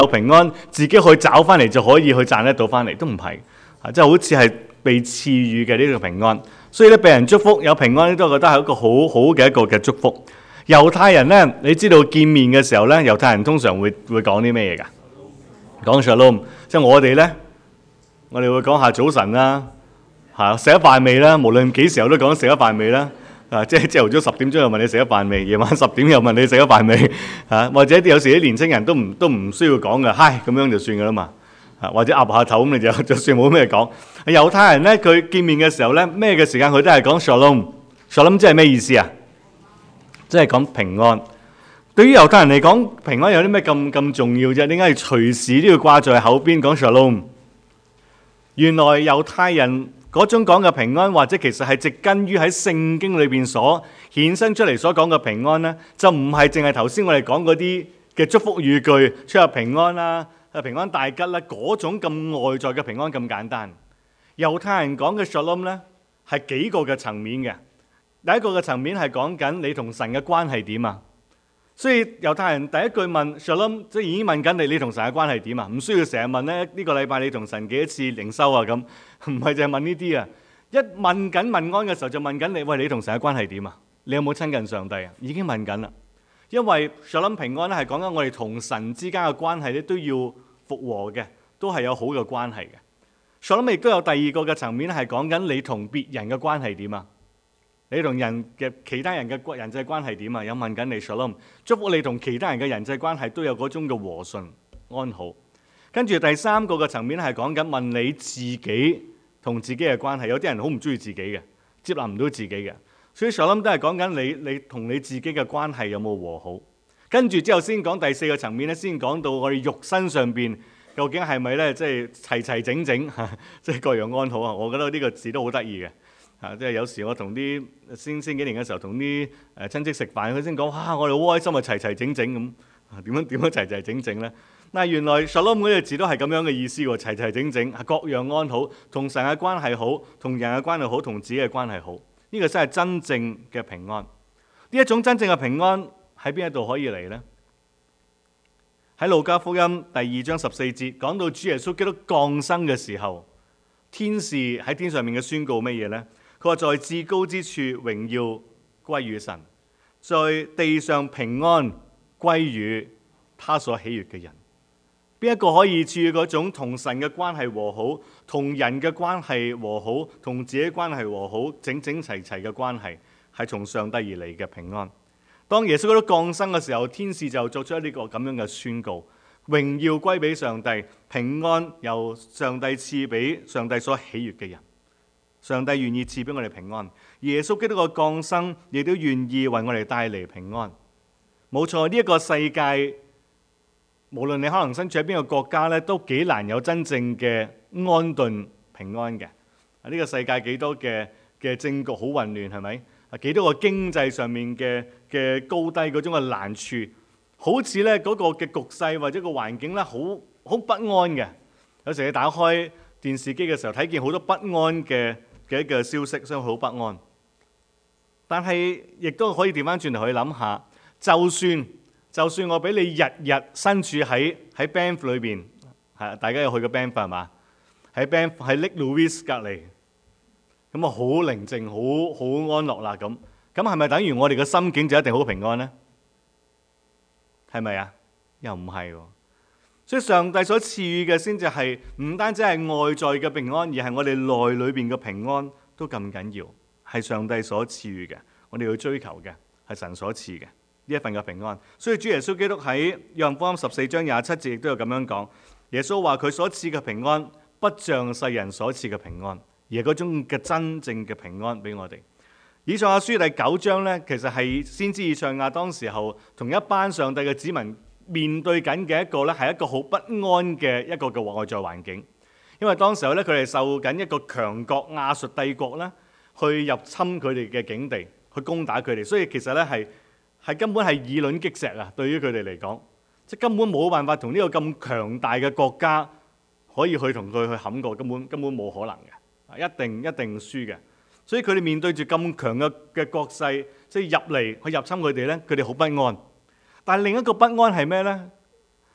有平安，自己去找翻嚟就可以去賺得到翻嚟，都唔係即係好似係被賜予嘅呢個平安。所以咧，被人祝福有平安呢，都覺得係一個好好嘅一個嘅祝福。猶太人咧，你知道見面嘅時候咧，猶太人通常會講啲咩嘢㗎？講 shalom， 即係我哋咧，我哋會講下早晨啦，食咗飯未啦？無論幾時候都講食咗飯未啦。即係朝頭早10點鐘又問你食咗飯未，夜晚10點又問你食咗飯未或者有時啲年青人都唔需要講嘅，嗨咁樣就算㗎啦嘛。或者岌下頭咁，你就算冇咩講。猶太人咧，佢見面嘅時候咧，咩嘅時間佢都係講 shalom。shalom 即係咩意思啊？即係講平安。對於猶太人嚟講，平安有啲咩咁重要啫？點解要隨時都要掛在口邊講 shalom？ 原來猶太人嗰種講嘅平安，或者其實係植根於喺聖經裏邊所衍生出嚟所講嘅平安呢，就唔係淨係頭先我哋講嗰啲嘅祝福語句，出入平安啦、平安大吉啦，嗰種咁外在嘅平安咁簡單。猶太人講嘅 shalom 呢，係幾個嘅層面嘅。第一個嘅層面係講緊你同神嘅關係點啊。所以猶太人第一句問 shalom， 即係已經問緊你同神嘅關係點啊？唔需要成日問咧，呢個禮拜你同神幾多次靈修啊？咁唔係淨係問呢啲啊。一問緊問安嘅時候就問緊你，喂，你同神嘅關係點啊？你有冇親近上帝啊？已經問緊啦。因為 shalom 平安咧係講緊我哋同神之間嘅關係咧都要復和嘅，都係有好嘅關係嘅。shalom 亦都有第二個嘅層面係講緊你同別人嘅關係點啊？你同其他人嘅人際關係點啊？有問緊你 shalom， 祝福你同其他人嘅人際關係都有嗰種嘅和順安好。跟住第三個嘅層面係講緊問你自己同自己嘅關係。有啲人好唔中意自己嘅，接納唔到自己嘅，所以 shalom 都係講緊你同你自己嘅關係有冇和好。跟住之後先講第四個層面咧，先講到我哋肉身上邊究竟係咪咧，即係齊齊整整，即係各樣安好啊！我覺得呢個字都好得意嘅。即係有時我同啲先幾年嘅時候同啲親戚食飯，佢先講哇，我哋好開心啊，齊齊整整咁。點樣齊齊整整咧？嗱，原來 shalom 嗰隻字都係咁樣嘅意思喎，齊齊整整，各樣安好，同神嘅關係好，同人嘅關係好，同自己嘅關係好。呢個先係真正嘅平安。呢一種真正嘅平安喺邊一度可以嚟呢？喺路加福音第2章14節講到主耶穌基督降生嘅時候，天使喺天上面嘅宣告乜嘢呢？佢話在至高之處榮耀歸於神，在地上平安歸於他所喜悅嘅人。邊一個可以處嗰種同神嘅關係和好，同人嘅關係和好，同自己關係和好，整整齊齊嘅關係，係從上帝而嚟嘅平安。當耶穌基督降生嘅時候，天使就作出呢個咁樣嘅宣告：榮耀歸俾上帝，平安由上帝賜俾上帝所喜悅嘅人。上帝願意賜俾我哋平安，耶穌基督嘅降生亦都願意為我哋帶嚟平安。冇錯，呢一個世界，無論你可能身處喺邊個國家咧，都幾難有真正嘅安頓平安嘅。呢個世界幾多嘅政局好混亂，係咪？幾多個經濟上面嘅高低嗰種嘅難處，好似咧嗰個嘅局勢或者個環境咧，好不安嘅。有時你打開電視機嘅時候，睇見好多不安嘅一個消息，所以好不安。但係亦都可以調翻轉頭去諗下，就算我俾你日日身處喺 Banff 裏邊，大家有去過 Banff 係嘛？喺 Banff 喺 Lake Louise 隔離，咁啊好寧靜，好安樂啦咁。咁係咪等於我哋嘅心境就一定好平安呢？係咪啊？又唔係喎。所以上帝所賜予嘅先至係唔單止係外在嘅平安，而係我哋內裏邊嘅平安都咁緊要，係上帝所賜予嘅，我哋要追求嘅係神所賜嘅呢一份嘅平安。所以主耶穌基督喺約翰福音14章27節亦都有咁樣講，耶穌話佢所賜嘅平安不像世人所賜嘅平安，而係嗰種嘅真正嘅平安俾我哋。以賽亞書第9章呢，其實係先知以賽亞當時候同一班上帝嘅子民面對緊嘅一個咧，係一個好不安嘅一個嘅外在環境。因為當時候咧，佢哋受緊一個強國亞述帝國咧，去入侵佢哋嘅境地，去攻打佢哋。所以其實咧係根本係以卵擊石啊！對於佢哋嚟講，即係根本冇辦法同呢個咁強大嘅國家可以去同佢去冚過，根本冇可能嘅，一定輸嘅。所以佢哋面對住咁強嘅國勢，即係入嚟去入侵佢哋咧，佢哋好不安。但係另一個不安係咩呢？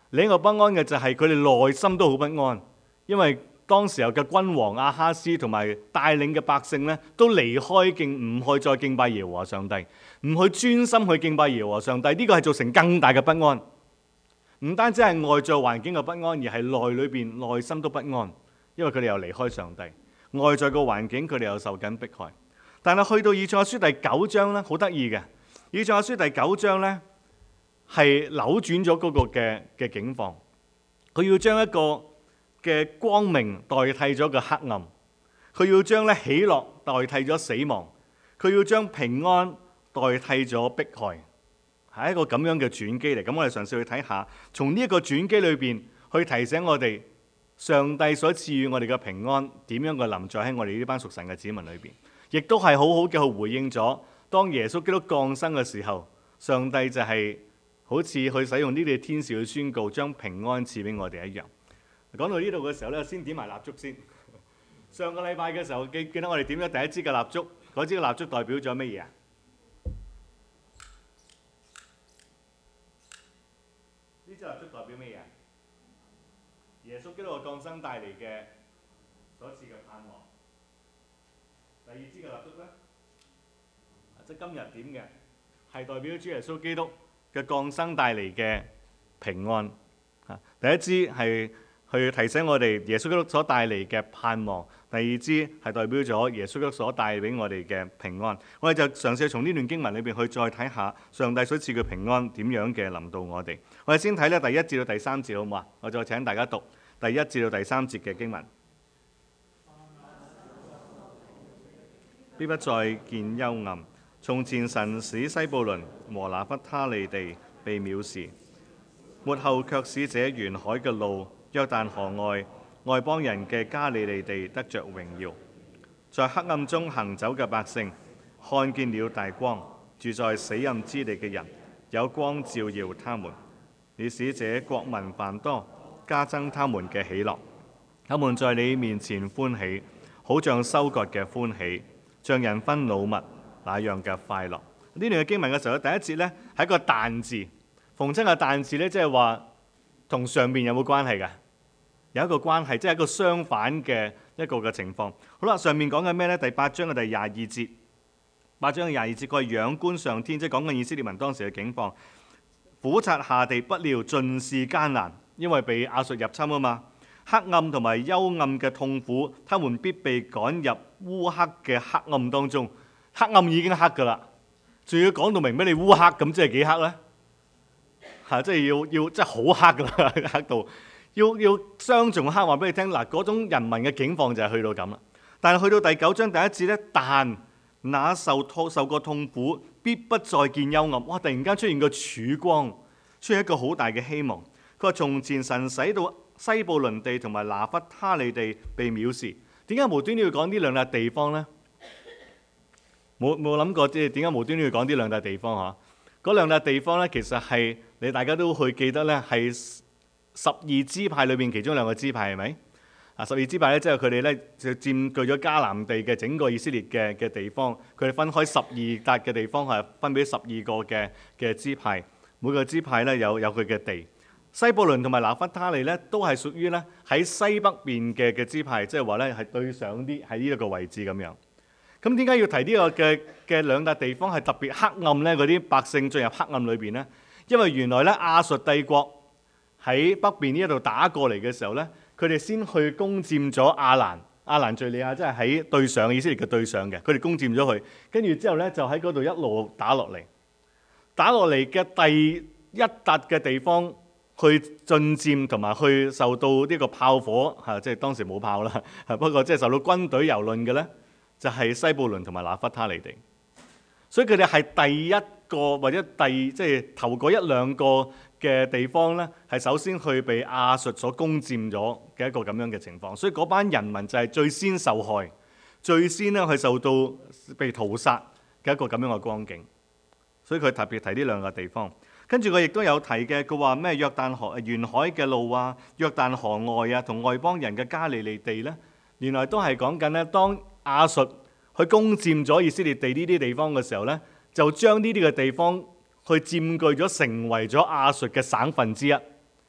另一個不安嘅就係佢哋內心都好不安，因為當時候嘅君王亞哈斯同埋帶領嘅百姓咧，都離開唔去再敬拜耶和華上帝，唔去專心去敬拜耶和華上帝，呢個係造成更大嘅不安。唔單止係外在環境嘅不安，而係內心都不安，因為佢哋又離開上帝。外在個環境佢哋又受緊迫害。但係去到以賽亞書第9章咧，好得意嘅。以賽亞書第9章咧係扭轉咗嗰個嘅境況，佢要將一個嘅光明代替咗個黑暗，佢要將咧喜樂代替咗死亡，佢要將平安代替咗迫害，係一個咁樣嘅轉機嚟。咁我哋嘗試去睇下，從呢一個轉機裏邊去提醒我哋，上帝所賜予我哋嘅平安點樣嘅臨在喺我哋呢班屬神嘅子民裏邊，亦都係好好嘅去回應咗當耶穌基督降生嘅時候，上帝就係好似去使用呢啲天使去宣告，將平安賜俾我哋一樣。講到呢度嘅時候咧，先點埋蠟燭先。上個禮拜嘅時候記得我哋點咗第一支嘅蠟燭，嗰支嘅蠟燭代表咗乜嘢啊？呢支蠟燭代表乜嘢？耶穌基督嘅降生帶嚟嘅所賜嘅盼望。第二支嘅蠟燭咧，即係今日點嘅，係代表主耶穌基督嘅降生帶嚟嘅平安。第一支係去提醒我哋耶穌基督所帶嚟嘅盼望，第二支係代表咗耶穌基督所帶俾我哋嘅平安。我哋就嘗試從呢段經文裏邊去再睇下上帝所賜嘅平安點樣嘅臨到我哋。我哋先睇咧第1至到第3節好唔好啊？我再請大家讀第1至到第3節嘅經文。必不再見幽暗。從前神使西布倫和拿弗他利地被藐視，末後卻使這沿海嘅路、約旦河外邦人嘅加利利地得着榮耀。在黑暗中行走嘅百姓看見了大光，住在死蔭之地嘅人有光照耀他們。你使這國民繁多，加增他們嘅喜樂。他們在你面前歡喜，好像收割嘅歡喜，像人分擄物那樣嘅快樂。呢段嘅經文嘅時候，第一節呢係一個但字，逢親嘅但字呢，即係話同上面有冇關係㗎？有一個關係，即係一個相反嘅一個嘅情況。好啦，上面講緊咩呢？第8章嘅第22節，8章嘅22節，佢係仰觀上天，即係講緊以色列民當時嘅境況。俯察下地，不料盡是艱難，因為被亞述入侵啊嘛。黑暗同埋幽暗嘅痛苦，他們必被趕入烏黑嘅黑暗當中。黑暗已經黑㗎啦，仲要講到明俾你烏黑，咁即係幾黑呢？即係要即係好黑㗎啦，黑到要雙重黑，話俾你聽嗱，嗰種人民嘅境況就係去到咁啦。但係去到第9章第1節呢，但那受過痛苦，必不再見幽暗。哇！突然間出現個曙光，出現一個好大嘅希望。佢話從前神使到西布倫地同埋拿弗他利地被藐視，點解無端端要講呢兩笪地方呢？冇諗過即係點解無端端要講呢兩笪地方嚇？嗰兩笪地方咧，其實係你大家都去記得咧，係12支派裏邊其中2個支派係咪？12支派咧，即係佢哋咧就佔據咗迦南地嘅整個以色列嘅地方，佢哋分開12笪嘅地方係分俾12個嘅支派，每個支派咧有佢嘅地。西布倫同埋拿弗他利咧都係屬於咧喺西北邊嘅支派，即係話咧係對上啲喺呢一個位置咁樣。咁點解要提呢個嘅兩笪地方係特別黑暗呢？嗰啲百姓進入黑暗裏邊呢？因為原來咧亞述帝國喺北邊呢一度打過嚟嘅時候咧，佢哋先去攻佔咗亞蘭敍利亞，即係喺對上以色列嘅對上嘅，佢哋攻佔咗佢，跟住之後咧就喺嗰度一路打落嚟嘅第一笪嘅地方去進佔同埋去受到呢個炮火嚇，即係當時冇炮啦，不過即係受到軍隊蹂躪嘅咧。就係西布倫同埋拿弗他利地，所以佢哋係第一個或者即係頭嗰1-2個嘅地方咧，係首先去被亞述所攻佔咗嘅一個咁樣嘅情況。所以嗰班人民就係最先受害、最先咧去受到被屠殺嘅一個咁樣嘅光景。所以佢特別提呢2個地方。跟住佢亦都有提嘅，佢話咩約旦河沿海嘅路啊、約旦河外啊同外邦人嘅加利利地咧，原來都係講緊咧當亞述去攻佔咗以色列地呢啲地方嘅時候呢，就將呢啲嘅地方去佔據咗，成為咗亞述嘅省份之一。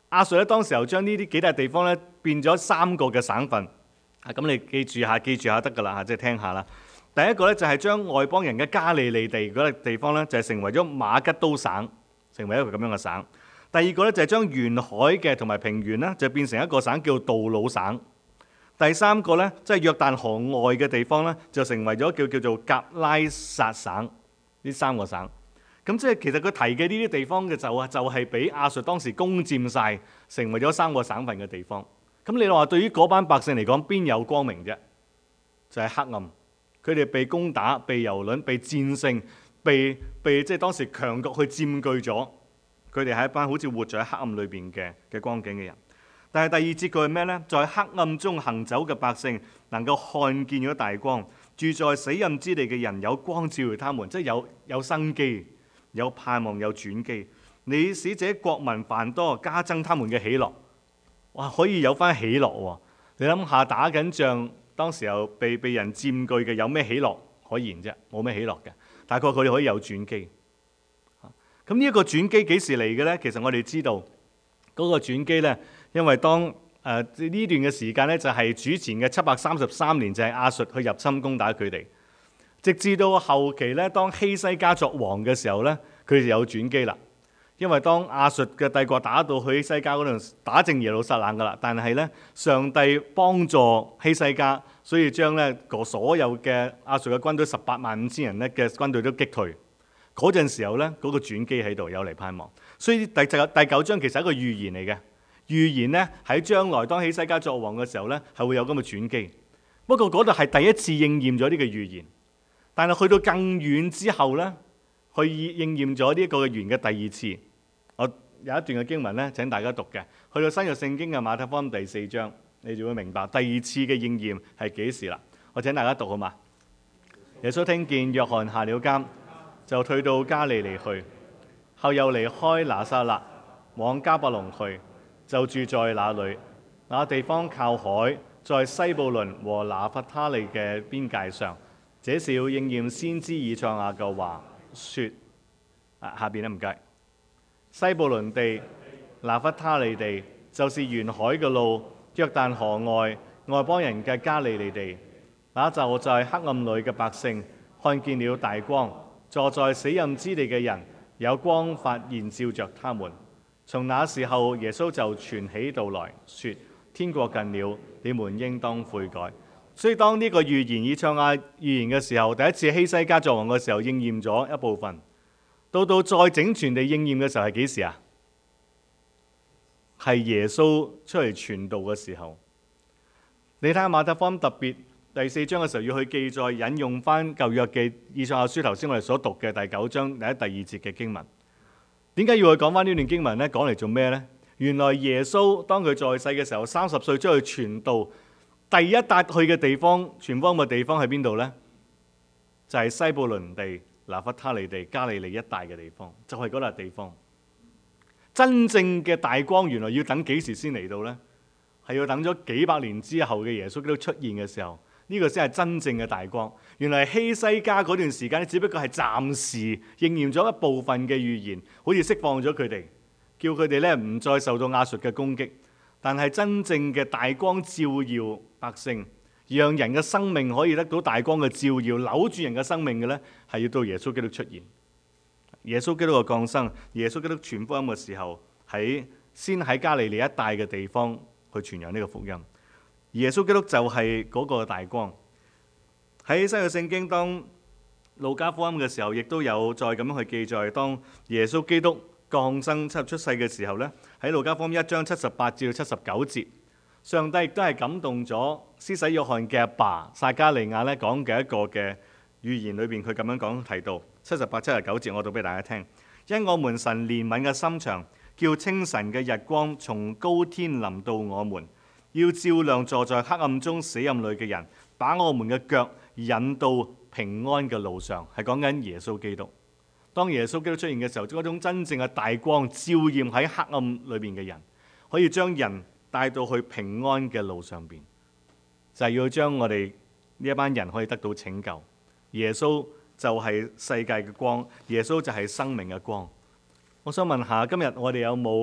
亞述咧當時候將呢啲幾笪地方咧變咗3個嘅省份。咁你記住下得㗎啦，即係聽下啦。第一個咧就係將外邦人嘅加利利地嗰個地方咧，就係成為咗馬吉都省，成為一個咁樣嘅省。第二個咧就係將沿海嘅同埋平原咧，就變成一個省叫杜魯省。第三個咧，即係約旦河外嘅地方咧，就成為咗叫做格拉撒省。呢3個省。咁即係其實佢提嘅呢啲地方嘅就係俾亞述當時攻佔晒，成為咗3個省份嘅地方。咁你話對於嗰班百姓嚟講，邊有光明啫？就係黑暗。佢哋被攻打、被蹂躪、被戰勝、被即係當時強國去佔據咗。佢哋係一班好似活在黑暗裏邊嘅光景嘅人。但係第二節佢係咩呢？在黑暗中行走嘅百姓能夠看見咗大光，住在死蔭之地嘅人有光照耀他們，即係有生機、有盼望、有轉機。你使這國民繁多，加增他們嘅喜樂。哇，可以有翻喜樂喎！你諗下打緊仗。當時候被人佔據嘅有咩喜樂可言啫？冇咩喜樂嘅。大概佢哋可以有轉機。咁呢一個轉機幾時嚟嘅呢？其實我哋知道嗰個轉機呢，因為當呢段嘅時間呢，就係主前嘅733年，就係亞述去入侵攻打佢哋。直至到後期呢，當希西家作王嘅時候呢，佢哋就有轉機啦。因為當亞述嘅帝國打到去希西家嗰度，打正耶路撒冷噶啦，但係咧上帝幫助希西家，所以將咧所有嘅亞述嘅軍隊185000人咧嘅軍隊都擊退。嗰陣時候咧，嗰個轉機喺度有嚟盼望。所以第9章其實係一個預言嚟嘅，預言咧喺將來當希西家作王嘅時候咧係會有咁嘅轉機。不過嗰度係第一次應驗咗呢個預言，但係去到更遠之後咧，去應驗咗呢一個嘅預言嘅第2次。我有一段嘅經文咧，請大家讀嘅，去到新約聖經嘅馬太福音第4章，你就會明白第2次嘅應驗係幾時啦。我請大家讀好嘛？耶穌聽見約翰下了監，就退到加利利去，後又離開拿撒勒，往迦百農去，就住在那裏。那地方靠海，在西布倫和拿弗他利嘅邊界上。這是要應驗先知以賽亞嘅話，說：下邊咧唔該。西布倫地、拿弗他利地，就是沿海嘅路，約旦河外外邦人嘅加利利地。那就在黑暗裏嘅百姓看見了大光，坐在死蔭之地嘅人有光發現照着他們。從那時候，耶穌就傳起道來，說：天國近了，你們應當悔改。所以當呢個預言以賽亞預言嘅時候，第一次希西家作王嘅時候應驗咗一部分。到再整全地應驗嘅時候係幾時啊？係耶穌出嚟傳道嘅時候。你睇下馬太福音特別第4章嘅時候要去記載引用翻舊約嘅以賽亞書，頭先我哋所讀嘅第9章第1、第2節嘅經文。點解要去講翻呢段經文呢？講嚟做咩呢？原來耶穌當佢在世嘅時候，30歲出去傳道，第一笪去嘅地方，傳福音嘅地方喺邊度呢？就係西布倫地、拿弗他利地、加利利一帶嘅地方，就係嗰笪地方。真正嘅大光原來要等幾時先嚟到呢？係要等咗幾百年之後嘅耶穌基督出現嘅時候，呢個先係真正嘅大光。原來希西家嗰段時間只不過係暫時應驗咗一部分嘅預言，好似釋放咗佢哋，叫佢哋咧唔再受到亞述嘅攻擊。但係真正嘅大光照耀百姓，讓人嘅生命可以得到大光嘅照耀，扭住人嘅生命嘅呢，係要到耶穌基督出現。耶穌基督嘅降生，耶穌基督傳福音嘅時候，先喺加利利一帶嘅地方去傳揚呢個福音。耶穌基督就係嗰個大光。喺新約聖經當路加福音嘅時候，亦都有再咁樣去記載，當耶穌基督降生出世嘅時候呢，喺路加福音1章78至79節。上帝亦都係感動咗施洗約翰嘅阿爸撒加利亞咧講嘅一個嘅預言裏邊，佢咁樣講提到78、79節，我讀俾大家聽。因我們神憐憫嘅心腸，叫清晨嘅日光從高天臨到我們，要照亮坐在黑暗中死蔭裏嘅人，把我們嘅腳引到平安嘅路上。係講緊耶穌基督。當耶穌基督出現嘅時候，嗰種真正嘅大光照耀喺黑暗裏邊嘅人，可以將人帶到去平安嘅路上邊，就係要將我哋呢一班人可以得到拯救。耶穌就係世界嘅光，耶穌就係生命嘅光。我想問下，今日我哋有冇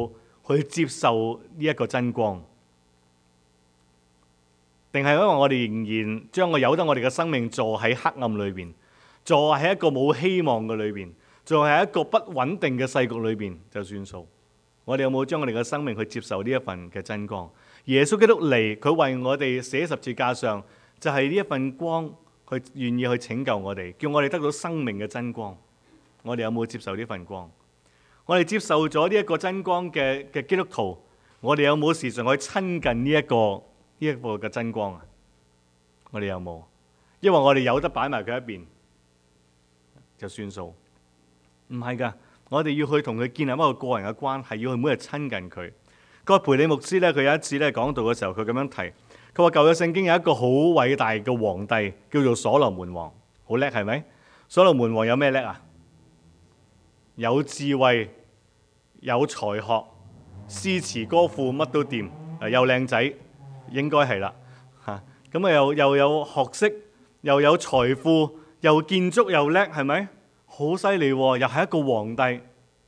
去接受呢一個真光？定係因為我哋仍然將由得我哋嘅生命坐喺黑暗裏邊，坐喺一個冇希望嘅裏邊，坐喺一個不穩定嘅世局裏邊就算數？我哋有冇將我哋嘅生命去接受呢一份嘅真光？耶穌基督嚟，佢為我哋寫十字架上，就係呢一份光，佢願意去拯救我哋，叫我哋得到生命嘅真光。我哋有冇接受呢份光？我哋接受咗呢一個真光嘅基督徒，我哋有冇時常去親近呢一個嘅真光啊？我哋有冇？因為我哋有得擺埋佢一邊就算數？唔係噶，我哋要去同佢建立一個個人嘅關係，要去每日親近佢。個培理牧師咧，佢有一次咧講道嘅時候，佢咁樣提，佢話舊約聖經有一個好偉大嘅皇帝叫做所羅門王，好叻係咪？所羅門王有咩叻啊？有智慧，有才學，詩詞歌賦乜都掂，又靚仔，應該係啦嚇。咁啊又有學識，又有財富，又建築又叻，係咪？好犀利喎！又係一個皇帝。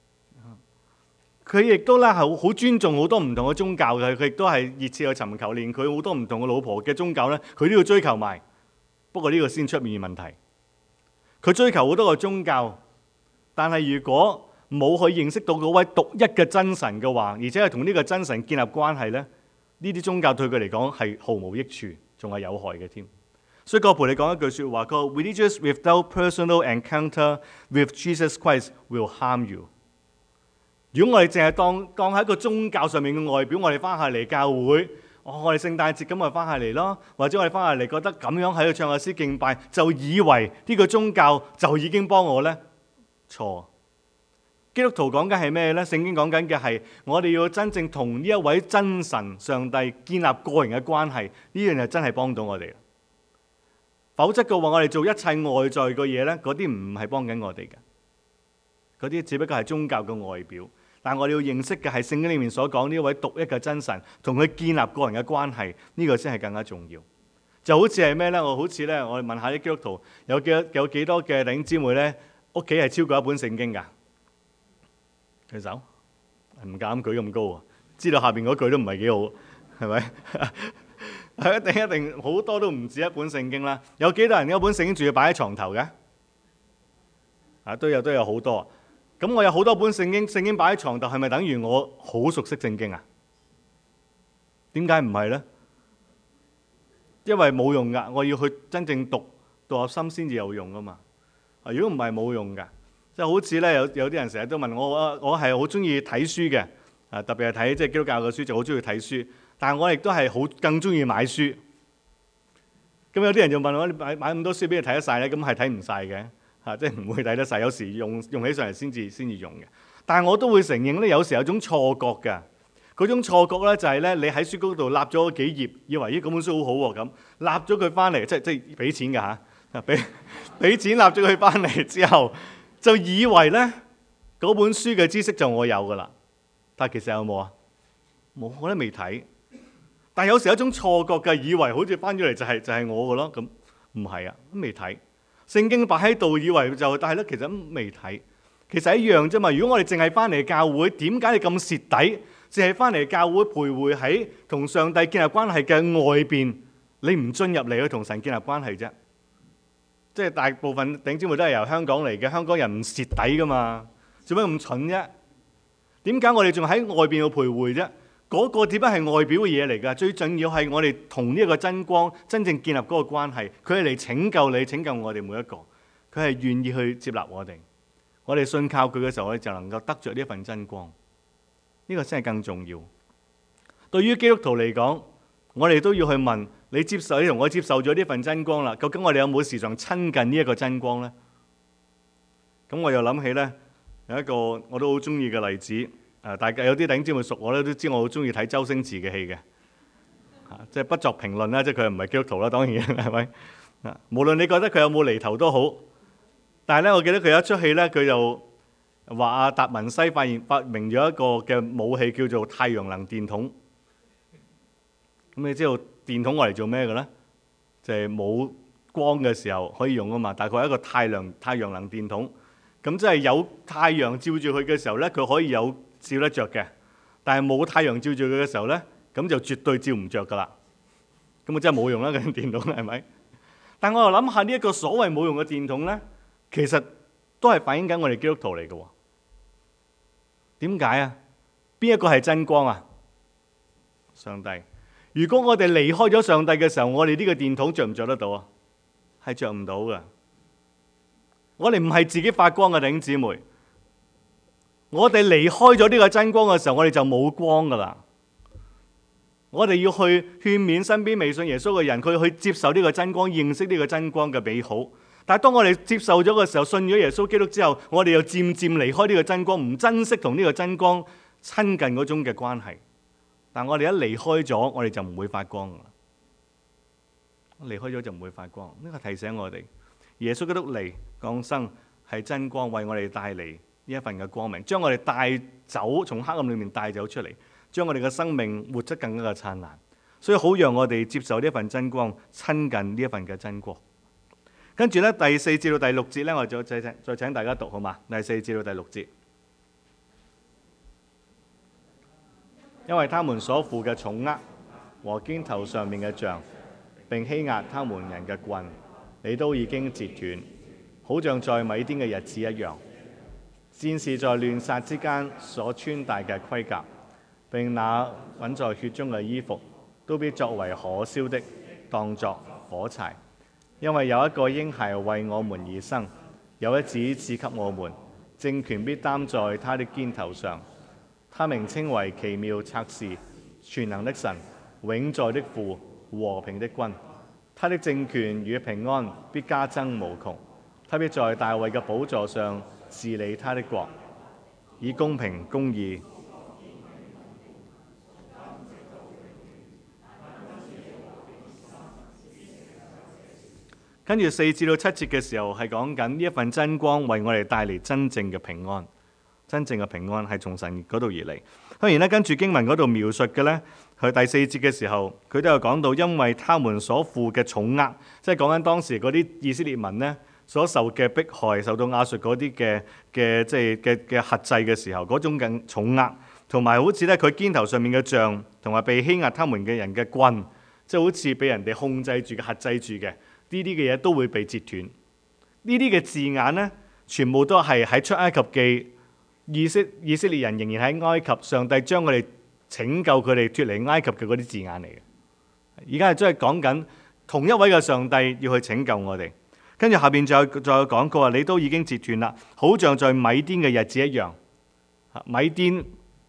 佢亦都咧係好尊重好多唔同嘅宗教嘅，佢亦都係熱切去尋求，連佢好多唔同嘅老婆嘅宗教咧，佢都要追求埋。不過呢個先出面問題，佢追求好多個宗教，但係如果冇去認識到嗰位獨一嘅真神嘅話，而且係同呢個真神建立關係咧，呢啲宗教對佢嚟講係毫無益處，仲係有害嘅添。所以葛培理講一句説話，佢話 Religious without personal encounter with Jesus Christ will harm you。如果我哋淨係當喺一個宗教上面嘅外表，我哋翻下嚟教會，我哋聖誕節咁咪翻下嚟咯，或者我哋翻下嚟覺得咁樣喺度唱下詩敬拜，就以為呢個宗教就已經幫我呢？錯。基督徒講緊係咩呢？聖經講緊嘅係我哋要真正同呢一位真神上帝建立個人嘅關係，呢樣嘢真係幫到我哋。否則嘅話，我哋做一切外在嘅嘢呢，嗰啲唔係幫緊我哋嘅，嗰啲只不過係宗教嘅外表。但我哋要認識嘅係聖經裏面所講呢一位獨一嘅真神，同佢建立個人嘅關係，呢個先係更加重要。就好似係咩呢？我哋問下啲基督徒，有幾多嘅弟兄姊妹呢？屋企係超過一本聖經㗎？舉手，唔敢舉咁高啊！知道下邊嗰句都唔係幾好，係咪？係一定好多都唔止一本聖經啦。有幾多人有本聖經仲要擺喺床頭嘅？都有好多。咁我有好多本聖經擺喺床頭，係咪等於我好熟悉聖經啊？點解唔係呢？因為冇用噶，我要去真正讀入心先至有用噶嘛。如果唔係冇用噶，即係好似咧有啲人成日都問我係好中意睇書嘅，特別係睇基督教嘅書就好中意睇書，但係我亦都係更中意買書。咁有啲人就問我：你買咁多書，邊度睇得晒咧？咁係睇唔晒嘅。即係唔會睇得晒，有時用起上嚟先至用嘅。但係我都會承認咧，有時有種錯覺㗎。嗰種錯覺咧就係咧，你喺書局度立咗幾頁，以為咦嗰本書好好喎咁，立咗佢翻嚟，即係俾錢㗎嚇，俾錢立咗佢翻嚟之後，就以為咧嗰本書嘅知識就我有㗎啦。但係其實有冇啊？冇，我都未睇。但係有時有一種錯覺㗎，以為好似翻咗嚟就係我㗎咯，咁唔係啊，都未睇。聖經擺喺度，以為就，但係咧，其實都未睇。其實一樣啫嘛。如果我哋淨係翻嚟教會，點解你咁蝕底？淨係翻嚟教會徘徊喺同上帝建立關係嘅外邊，你唔進入嚟去同神建立關係啫？即係大部分弟兄姊妹都係由香港嚟嘅，香港人唔蝕底噶嘛，做咩咁蠢啫？點解我哋仲喺外邊度徘徊啫？嗰個只不過係外表嘅嘢嚟㗎，最重要係我哋同呢一個真光真正建立嗰個關係。佢係嚟拯救你、拯救我哋每一個。佢係願意去接納我哋。我哋信靠佢嘅時候，我哋就能夠得着呢一份真光。呢個先係更重要。對於基督徒嚟講，我哋都要去問：你同我接受咗呢份真光啦，究竟我哋有冇時常親近呢一個真光呢？咁我又諗起呢，有一個我都好中意嘅例子。大家有啲弟兄姊妹熟我咧，都知我好中意睇周星馳嘅戲嘅，即係不作評論啦。即係佢唔係基督徒啦，當然係咪？無論你覺得佢有冇厘頭都好，但係咧，我記得佢有一出戲咧，佢就話阿達文西發明咗一個嘅武器叫做太陽能電筒。咁你知道電筒攞嚟做咩嘅咧？就係冇光嘅時候可以用啊嘛。大概係一個太陽能電筒，咁即係有太陽照住佢嘅時候咧，佢可以有照得着嘅， 但係冇太陽照住佢嘅時候咧，咁就絕對照唔着噶啦。咁啊真係冇用啦，嗰電筒係咪？但我又諗下呢一個所謂冇用嘅電筒咧，其實都係反映緊我哋基督徒嚟嘅喎。點解啊？邊一個係真光啊？上帝。如果我哋離開咗上帝嘅時候，我哋呢個電筒着唔着得到啊？係着唔到嘅。我哋唔係自己發光嘅弟兄姊妹。我哋離開咗呢個真光嘅時候，我哋就冇光噶啦。我哋要去勸勉身邊未信耶穌嘅人，佢去接受呢個真光，認識呢個真光嘅美好。但係當我哋接受咗嘅時候，信咗耶穌基督之後，我哋又漸漸離開呢個真光，唔珍惜同呢個真光親近嗰種嘅關係。但我哋一離開咗，我哋就唔會發光噶啦。離開咗就唔會發光。呢個提醒我哋，耶穌基督嚟降生係真光，為我哋帶嚟呢一份嘅光明，將我哋帶走，從黑暗裏面帶走出嚟，將我哋嘅生命活得更加嘅燦爛。所以好讓我哋接受呢一份真光，親近呢一份嘅真光。跟住咧，第4至到第6節咧，我再請大家讀好嘛？第4至到第6節。因為他們所負嘅重軛和肩頭上面嘅杖，並欺壓他們人嘅棍，你都已經截斷，好像在米甸嘅日子一樣。戰士在亂殺之間所穿戴嘅盔甲，並那滾在血中嘅衣服，都必作為可燒的，當作火柴。因為有一個嬰孩為我們而生，有一子賜給我們，政權必擔在他的肩頭上。他名稱為奇妙策士、全能的神、永在的父、和平的君。他的政權與平安必加增無窮。他必在大衛嘅寶座上治理他的國，以公平公義。跟住4至到7節嘅時候，係講緊呢一份真光為我哋帶嚟真正嘅平安。真正嘅平安係從神嗰度而嚟。當然咧，跟住經文嗰度描述嘅咧，佢第4節嘅時候，佢都有講到，因為他們所負嘅重軛，即係講緊當時嗰啲以色列民咧所受嘅迫害，受到亞述嗰啲嘅即係嘅轄制嘅時候，嗰種嘅重軛，同埋好似咧佢肩頭上面嘅杖，同埋被欺壓他們嘅人嘅棍，即係好似俾人哋控制住嘅、轄制住嘅呢啲嘅嘢，都會被截斷。呢啲嘅字眼咧，全部都係喺出埃及記。以色列人仍然喺埃及，上帝將佢哋拯救佢哋脫離埃及嘅嗰啲字眼嚟嘅。而家係真係講緊同一位嘅上帝要去拯救我哋。跟住下邊再有講過話，你都已經截斷啦，好像在米甸嘅日子一樣。米甸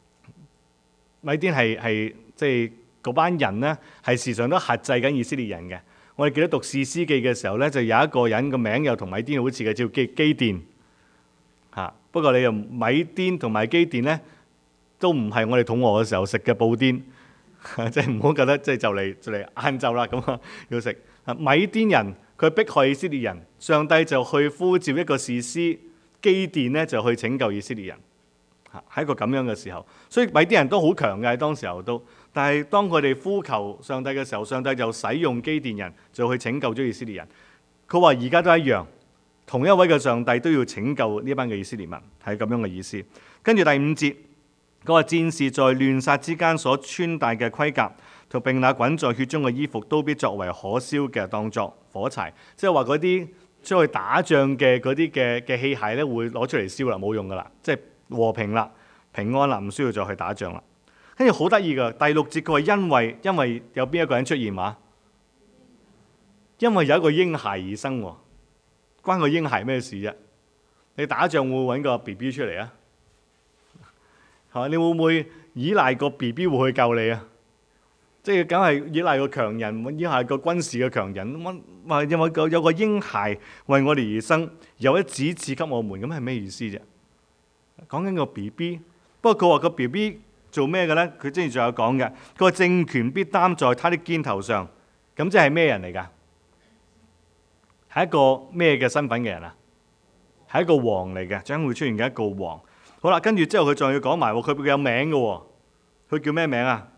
係即係嗰班人呢，係時常都轄制緊以色列人嘅。我哋記得讀士師記嘅時候呢，就有一個人個名又同米甸好似嘅，叫基甸。不過你又米甸同埋基甸咧，都唔係我哋肚餓嘅時候食嘅布甸，即係唔好覺得即係就嚟晏晝啦咁啊要食。米甸人佢迫害以色列人，上帝就去呼召一個士師基甸咧，就去拯救以色列人。喺一個咁樣嘅時候，所以米甸人都好強嘅喺當時候都，但係當佢哋呼求上帝嘅時候，上帝就使用基甸人就去拯救咗以色列人。佢話而家都一樣。同一位嘅上帝都要拯救呢班嘅以色列民，係咁樣嘅意思。跟住第5節，佢話戰士在亂殺之間所穿戴嘅盔甲，同並那滾在血中嘅衣服，都必作為可燒嘅，當作火柴。即係話嗰啲出去打仗嘅嗰啲嘅器械咧，會攞出嚟燒啦，冇用噶啦，即係和平啦、平安啦，唔需要再去打仗啦。跟住好得意噶，第6節佢話因為有邊一個人出現嘛？因為有一個嬰孩而生喎。關個嬰孩咩事啫？你打仗會揾個 BB 出嚟啊？係嘛？你會唔會依賴個 BB 會去救你啊？即係梗係依賴個強人，依賴個軍事嘅強人。話有個嬰孩為我哋而生，有一子賜給我們，咁係咩意思啫？講緊個 BB。不過佢話個 BB 做咩嘅咧？佢之前仲有講嘅，佢話政權必擔在他的肩頭上。咁即係咩人嚟㗎？係一個咩嘅身份嘅人啊？係一個王嚟嘅，將會出現嘅一個王。好啦，跟住之後佢仲要講埋，佢有名嘅喎。佢叫咩名啊？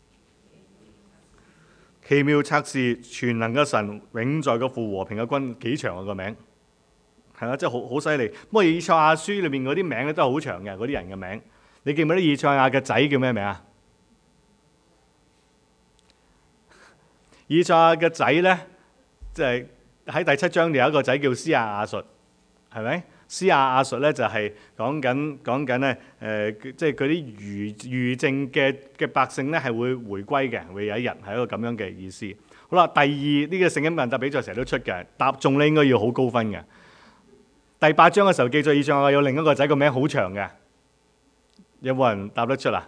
奇妙策士、全能嘅神、永在嘅父、和平嘅君，幾長啊個名？係啊，真係好犀利。不過以賽亞書裏面嗰啲名咧都係好長嘅，嗰啲人嘅名。 你記唔記得以賽亞嘅仔叫咩名啊？以賽亞嘅仔咧，即係喺第7章有一個仔叫施亞雅述，係咪？施亞雅述咧就係講緊咧即係嗰啲餘剩嘅百姓咧係會回歸嘅，會有一日係一個咁樣嘅意思。好啦，第二呢個聖經問答比賽成日都出嘅，答中咧應該要好高分嘅。第8章嘅時候記載以賽亞有另一個仔個名好長嘅，有冇人答得出啊？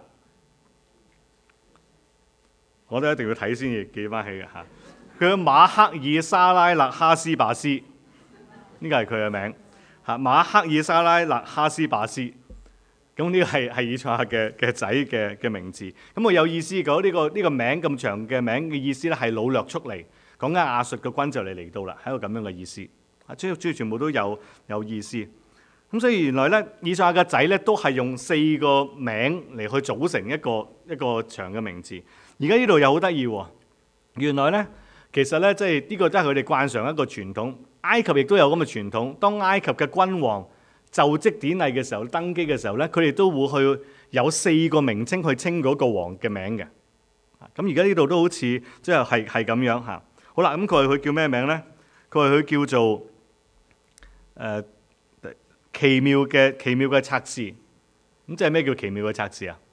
我都一定要睇先至記翻起嘅嚇。佢嘅馬克爾沙拉勒哈斯巴斯，呢個係佢嘅名嚇。馬克爾沙拉勒哈斯巴斯，咁呢個係以賽亞嘅仔嘅名字。咁我有意思嘅，呢個名咁長嘅名嘅意思咧係擄掠出嚟，講緊亞述嘅軍就嚟到啦，係一個咁樣嘅意思。主要全部都有意思。咁所以原來咧，以賽亞嘅仔咧都係用4個名嚟去組成一個長嘅名字。而家呢度又好得意喎，原來咧其實咧即係呢個都係佢哋慣常一個傳統。埃及亦都有咁嘅傳統，當埃及嘅君王就職典禮嘅時候、登基嘅時候咧，佢哋都會去有4個名稱去稱嗰個王嘅名嘅。咁而家呢度都好似即係咁樣嚇。好啦，咁佢叫咩名咧？佢叫做奇妙嘅策士。咁即係咩叫奇妙嘅策士啊？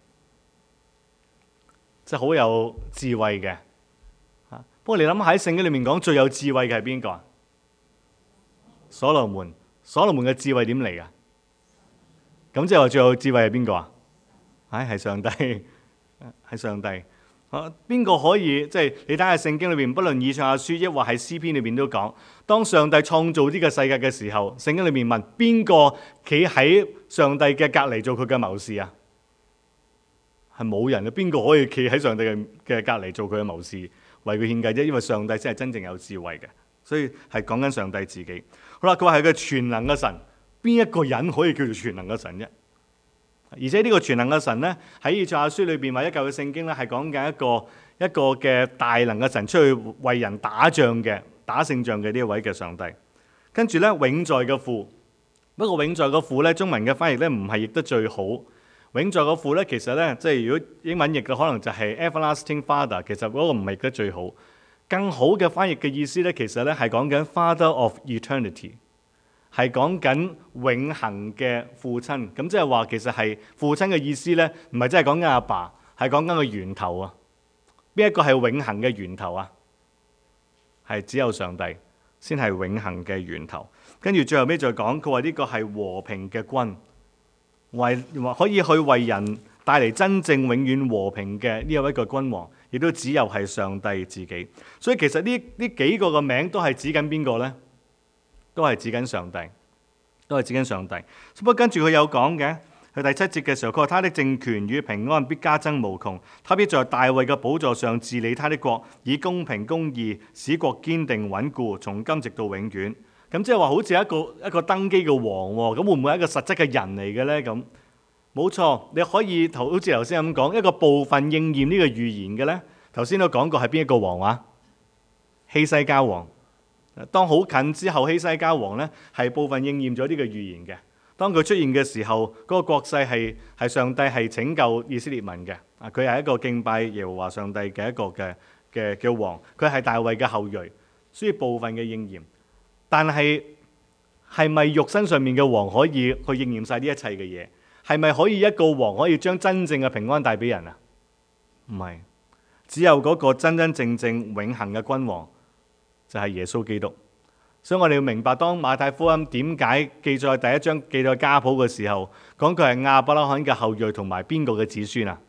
即係好有智慧嘅。不過你諗下喺聖經裏面講最有智慧嘅係邊個啊？所羅門。所羅門嘅智慧點嚟噶？咁即係話最有智慧係邊個啊？係上帝，係上帝。邊個可以即係你睇下聖經裏邊，不論以賽亞書抑或係詩篇裏邊都講，當上帝創造呢個世界嘅時候，聖經裏面問邊個企喺上帝嘅隔離做佢嘅謀士啊？係冇人啊！邊個可以企喺上帝嘅隔離做佢嘅謀士，為佢獻計啫？因為上帝先係真正有智慧嘅，所以係講緊上帝自己。好啦，佢話係個全能嘅神，邊一個人可以叫做全能嘅神啫？而且呢個全能嘅神咧，喺以賽亞書裏邊或者舊嘅聖經咧，係講緊一個嘅大能嘅神出去為人打仗嘅、打勝仗嘅呢一位嘅上帝。跟住咧，永在嘅父。不過永在嘅父咧，中文嘅翻譯咧唔係譯得最好。永在嘅父咧，其實咧即係如果英文譯嘅可能就係 Everlasting Father， 其實嗰個唔係譯得最好。更好嘅翻譯嘅意思咧，其實咧係講緊 Father of Eternity。係講緊永恆嘅父親，咁即係話其實係父親嘅意思咧，唔係真係講緊阿爸，係講緊個源頭啊。邊一個係永恆嘅源頭啊？係只有上帝先係永恆嘅源頭。跟住最後尾再講，佢話呢個係和平嘅君，可以去為人帶嚟真正永遠和平嘅呢一位嘅君王，亦都只有係上帝自己。所以其實呢幾個嘅名都係指緊邊個咧？都係指緊上帝，都係指緊上帝。不過跟住佢有講嘅，佢第7節嘅時候，佢話他的政權與平安必加增無窮，他必在大衛嘅寶座上治理他的國，以公平公義使國堅定穩固，從今直到永遠。咁即係話好似一個登基嘅王喎，咁會唔會係一個實質嘅人嚟嘅咧？咁冇錯，你可以好似頭先咁講，一個部分應驗呢個預言嘅咧。頭先都講過係邊一個王啊？希西家王。當好近之後，希西家王咧係部分應驗咗呢個預言嘅。當佢出現嘅時候，嗰個國勢係上帝係拯救以色列民嘅。佢係一個敬拜耶和華上帝嘅一個嘅王，佢係大衛嘅後裔，所以部分嘅應驗。但係咪肉身上面嘅王可以去應驗晒呢一切嘅嘢？係咪可以一個王可以將真正嘅平安帶俾人啊？唔係，只有嗰個真真正正永恆嘅君王。就係耶穌基督，所以我哋要明白，當馬太福音點解記載第1章記載家譜嘅時候，講佢係亞伯拉罕嘅後裔同埋邊個嘅子孫啊？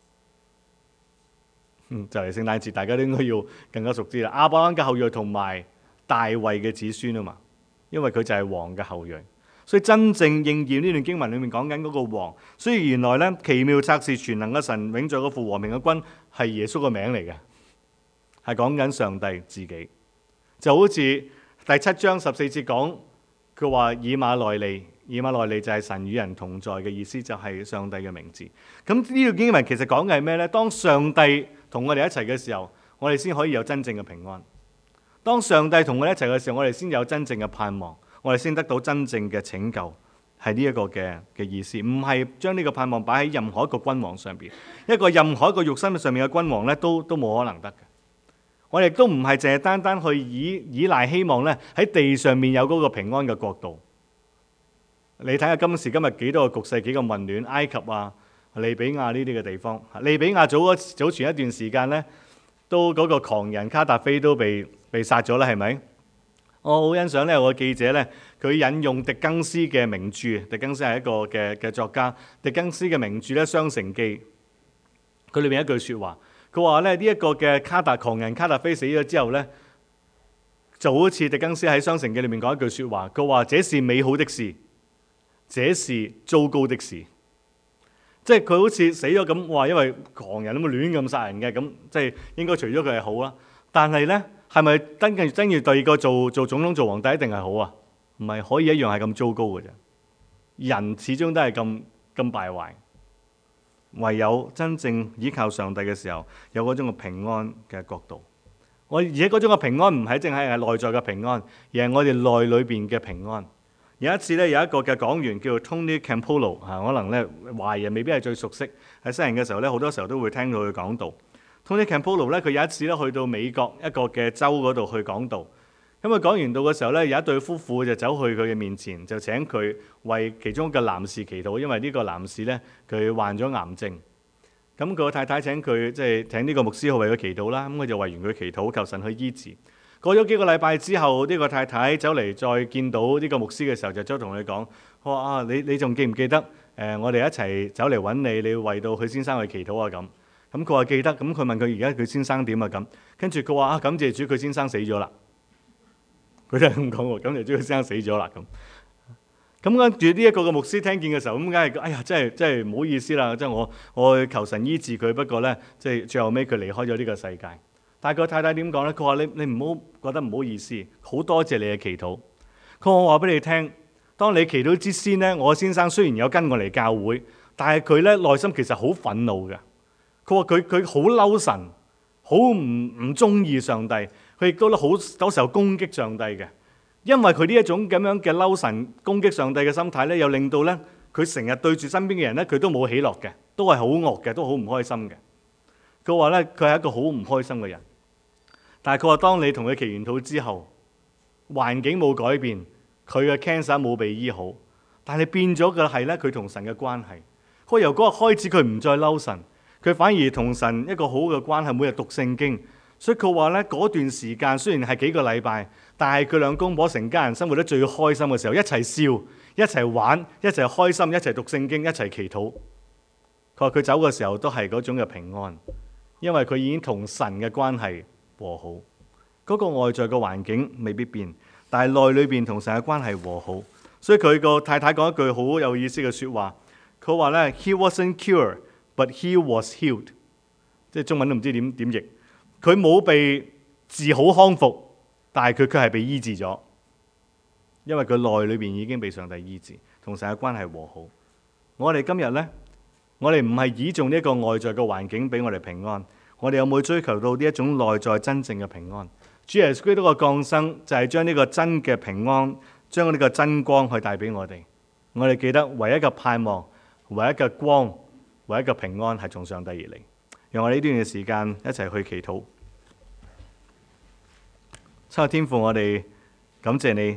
就嚟聖誕節，大家都應該要更加熟知啦。亞伯拉罕嘅後裔同埋大衛嘅子孫啊嘛，因為佢就係王嘅後裔，所以真正應驗呢段經文裏面講緊嗰個王。所以原來咧，奇妙策士全能嘅神永在嘅父和平嘅君係耶穌嘅名嚟嘅，係講緊上帝自己。就好似第7章14節講，佢話以馬內利，以馬內利就係神與人同在嘅意思，就係上帝嘅名字。咁呢段經文其實講嘅係咩呢？當上帝同我哋一齊嘅時候，我哋先可以有真正嘅平安。當上帝同我哋一齊嘅時候，我哋先有真正嘅盼望，我哋先得到真正嘅拯救， 係呢一個嘅意思，唔係將呢個盼望擺喺任何一個君王上邊，任何一個肉身上面嘅君王咧都冇可能得嘅。我哋都唔係淨係單單去依賴希望咧喺地上面有嗰個平安嘅國度。你睇下今時今日幾多個局勢幾咁混亂，埃及啊、利比亞呢啲嘅地方，利比亞早前一段時間咧，都嗰個狂人卡達菲都被殺咗啦，係咪？我好欣賞咧，有個記者咧，佢引用狄更斯嘅名著，狄更斯係一個嘅作家，狄更斯嘅名著咧《雙城記》，佢裏邊一句説話，佢話咧呢一個嘅狂人卡達菲死咗之後咧，就好似狄更斯喺《雙城記》裏面講一句説話，佢話這是美好的事，這是糟糕的事，即係佢好似死咗咁話，因為狂人咁亂咁殺人嘅，咁即係應該除咗佢係好啦。但係咧，係咪跟住第二個做總統做皇帝一定係好啊？唔係，可以一樣係咁糟糕嘅啫。人始終都係咁敗壞，唯有真正依靠上帝嘅時候，有嗰種嘅平安嘅國度。而且嗰種嘅平安唔係淨係內在嘅平安，而係我哋內裏邊嘅平安。有一次咧，有一個嘅講員叫做 Tony Campolo 可能咧華人未必係最熟悉，喺西人嘅時候咧，好多時候都會聽到佢講道。Tony Campolo 咧，佢有一次咧去到美國一個嘅州嗰度去講道。咁佢講完道嘅時候咧，有一對夫婦就走去佢嘅面前，就請佢為其中一個男士祈禱，因為呢個男士咧佢患咗癌症。咁佢個太太請佢請呢個牧師去為佢祈禱啦。咁佢就為完佢祈禱，求神去醫治。過咗幾個禮拜之後，呢個太太走嚟再見到呢個牧師嘅時候，就走同佢講：佢話啊，你仲記唔記得我哋一齊走嚟揾你，你要為到佢先生去祈禱啊咁。咁佢話記得。咁佢問佢而家佢先生點啊咁。跟住佢話啊，感謝主，佢先生死咗啦。佢真係咁講喎，感謝主，佢先生死咗啦咁。咁跟住呢一個嘅牧師聽見嘅時候，咁梗係哎呀，真係唔好意思啦，即係我去求神醫治佢，不過咧即係最後尾佢離開咗呢個世界。但係個太太點講咧？佢話你唔好覺得唔好意思，好多謝你嘅祈禱。佢話我話俾你聽，當你祈禱之先咧，我先生雖然有跟我嚟教會，但係佢咧內心其實好憤怒嘅。佢話佢好嬲神，好唔中意上帝，佢亦都好多時候攻擊上帝嘅。因為佢呢一種咁樣嘅嬲神、攻擊上帝嘅心態咧，又令到咧佢成日對住身邊嘅人咧，佢都冇喜樂嘅，都係好惡嘅，都好唔開心嘅。佢話咧，佢係一個好唔開心嘅人。但係佢話，當你同佢祈完禱之後，環境冇改變，佢嘅 cancer 冇被醫好，但係變咗嘅係咧，佢同神嘅關係。佢由嗰日開始，佢唔再嬲神，佢反而同神一個好嘅關係，每日讀聖經。所以佢話咧，嗰段時間雖然係幾個禮拜，但係佢兩公婆成家人生活得最開心嘅時候，一齊笑、一齊玩、一齊開心、一齊讀聖經、一齊祈禱。佢話佢走嘅時候都係嗰種嘅平安，因為佢已經同神嘅關係和好。嗰個外在嘅環境未必變，但係內裏邊同神嘅關係和好。所以佢個太太講一句好有意思嘅説話，佢話咧 He wasn't cured, but he was healed。即係中文都唔知點譯。佢冇被治好康復，但係佢卻係被醫治咗，因為佢內裏邊已經被上帝醫治，同神嘅關係和好。我哋今日呢，我哋唔係倚重呢一個外在嘅環境俾我哋平安，我哋有冇追求到呢一種內在真正嘅平安？主耶穌基督嘅降生就係將呢個真嘅平安，將呢個真光去帶俾我哋。我哋記得唯一嘅盼望、唯一嘅光、唯一嘅平安係從上帝而嚟。讓我哋呢段嘅時間一齊去祈禱。親愛天父，我哋感謝你。